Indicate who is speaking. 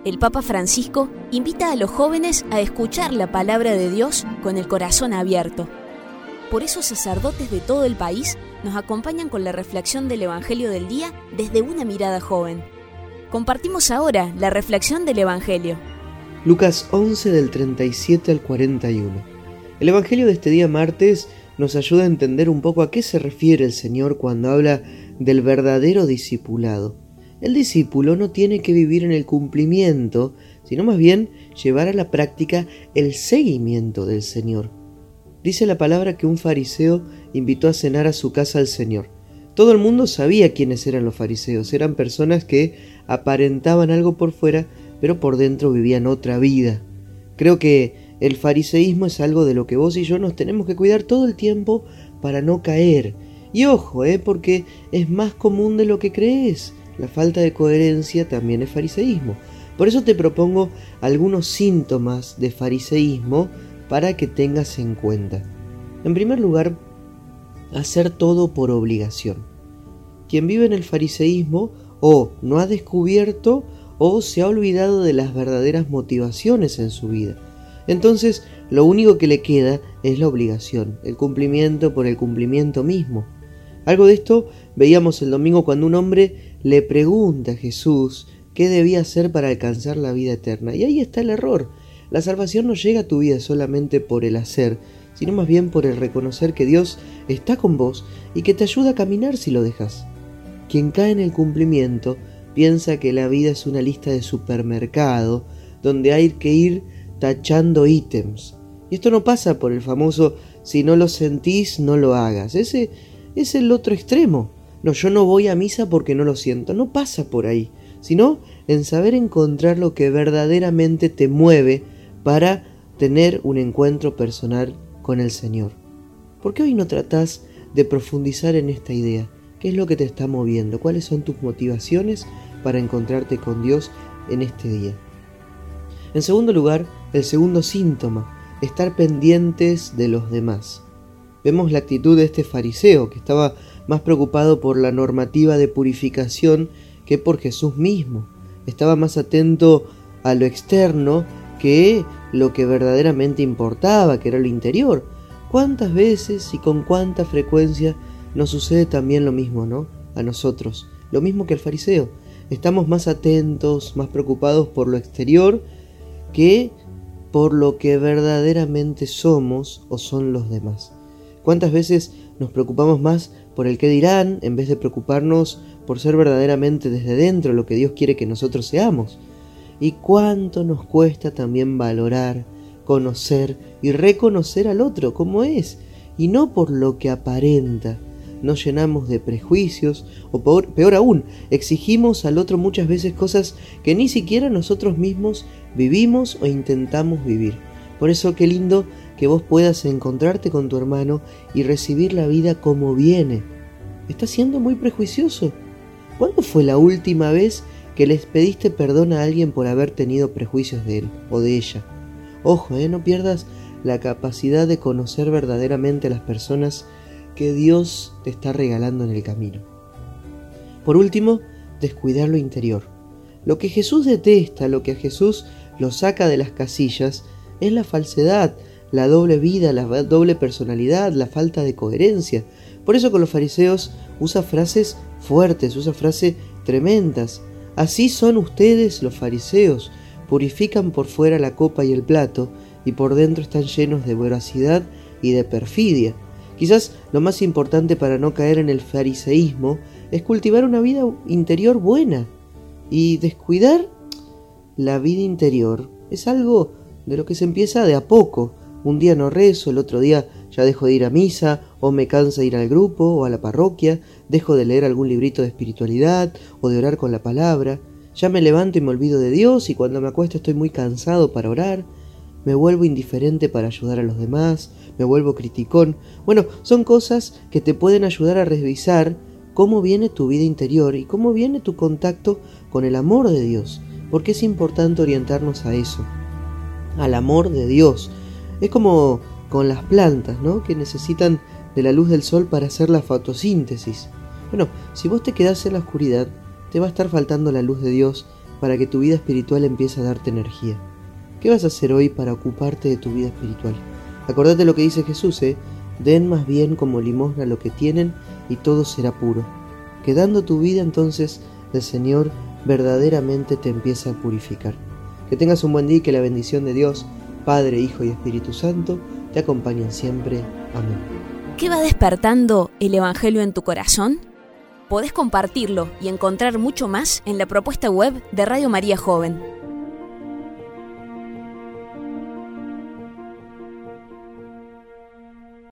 Speaker 1: el Papa Francisco invita a los jóvenes a escuchar la palabra de Dios con el corazón abierto. Por eso sacerdotes de todo el país nos acompañan con la reflexión del Evangelio del día desde una mirada joven. Compartimos ahora la reflexión del Evangelio.
Speaker 2: Lucas 11 del 37 al 41. El Evangelio de este día martes nos ayuda a entender un poco a qué se refiere el Señor cuando habla del verdadero discipulado. El discípulo no tiene que vivir en el cumplimiento, sino más bien llevar a la práctica el seguimiento del Señor. Dice la palabra que un fariseo invitó a cenar a su casa al Señor. Todo el mundo sabía quiénes eran los fariseos. Eran personas que aparentaban algo por fuera, pero por dentro vivían otra vida. Creo que el fariseísmo es algo de lo que vos y yo nos tenemos que cuidar todo el tiempo para no caer. Y ojo, porque es más común de lo que crees. La falta de coherencia también es fariseísmo. Por eso te propongo algunos síntomas de fariseísmo para que tengas en cuenta. En primer lugar, hacer todo por obligación. Quien vive en el fariseísmo o no ha descubierto o se ha olvidado de las verdaderas motivaciones en su vida. Entonces, lo único que le queda es la obligación, el cumplimiento por el cumplimiento mismo. Algo de esto veíamos el domingo cuando un hombre le pregunta a Jesús qué debía hacer para alcanzar la vida eterna. Y ahí está el error. La salvación no llega a tu vida solamente por el hacer, sino más bien por el reconocer que Dios está con vos y que te ayuda a caminar si lo dejas. Quien cae en el cumplimiento piensa que la vida es una lista de supermercado donde hay que ir tachando ítems. Y esto no pasa por el famoso si no lo sentís, no lo hagas. Ese es el otro extremo. No, yo no voy a misa porque no lo siento. No pasa por ahí, sino en saber encontrar lo que verdaderamente te mueve para tener un encuentro personal con el Señor. ¿Por qué hoy no tratás de profundizar en esta idea? ¿Qué es lo que te está moviendo? ¿Cuáles son tus motivaciones para encontrarte con Dios en este día? En segundo lugar, el segundo síntoma, estar pendientes de los demás. Vemos la actitud de este fariseo que estaba más preocupado por la normativa de purificación que por Jesús mismo. Estaba más atento a lo externo que lo que verdaderamente importaba, que era lo interior. ¿Cuántas veces y con cuánta frecuencia nos sucede también lo mismo, ¿no? A nosotros, lo mismo que al fariseo. Estamos más atentos, más preocupados por lo exterior que por lo que verdaderamente somos o son los demás. ¿Cuántas veces nos preocupamos más por el qué dirán en vez de preocuparnos por ser verdaderamente desde dentro lo que Dios quiere que nosotros seamos? Y cuánto nos cuesta también valorar, conocer y reconocer al otro como es, y no por lo que aparenta. Nos llenamos de prejuicios o peor aún, exigimos al otro muchas veces cosas que ni siquiera nosotros mismos vivimos o intentamos vivir. Por eso qué lindo que vos puedas encontrarte con tu hermano y recibir la vida como viene. ¿Estás siendo muy prejuicioso? ¿Cuándo fue la última vez que les pediste perdón a alguien por haber tenido prejuicios de él o de ella? Ojo, no pierdas la capacidad de conocer verdaderamente a las personas que Dios te está regalando en el camino. Por último, descuidar lo interior. Lo que Jesús detesta, lo que a Jesús lo saca de las casillas, es la falsedad, la doble vida, la doble personalidad, la falta de coherencia. Por eso con los fariseos usa frases fuertes, usa frases tremendas. Así son ustedes los fariseos, purifican por fuera la copa y el plato, y por dentro están llenos de voracidad y de perfidia. Quizás lo más importante para no caer en el fariseísmo es cultivar una vida interior buena, y descuidar la vida interior es algo de lo que se empieza de a poco. Un día no rezo, el otro día ya dejo de ir a misa, o me cansa ir al grupo o a la parroquia, dejo de leer algún librito de espiritualidad o de orar con la palabra, ya me levanto y me olvido de Dios, y cuando me acuesto estoy muy cansado para orar, me vuelvo indiferente para ayudar a los demás, me vuelvo criticón. Bueno, son cosas que te pueden ayudar a revisar cómo viene tu vida interior y cómo viene tu contacto con el amor de Dios, porque es importante orientarnos a eso, al amor de Dios. Es como con las plantas, ¿no? Que necesitan de la luz del sol para hacer la fotosíntesis. Bueno, si vos te quedás en la oscuridad, te va a estar faltando la luz de Dios para que tu vida espiritual empiece a darte energía. ¿Qué vas a hacer hoy para ocuparte de tu vida espiritual? Acordate lo que dice Jesús, den más bien como limosna lo que tienen y todo será puro. Que dando tu vida entonces el Señor verdaderamente te empieza a purificar. Que tengas un buen día y que la bendición de Dios, Padre, Hijo y Espíritu Santo, te acompañen siempre. Amén.
Speaker 1: ¿Qué va despertando el Evangelio en tu corazón? Podés compartirlo y encontrar mucho más en la propuesta web de Radio María Joven.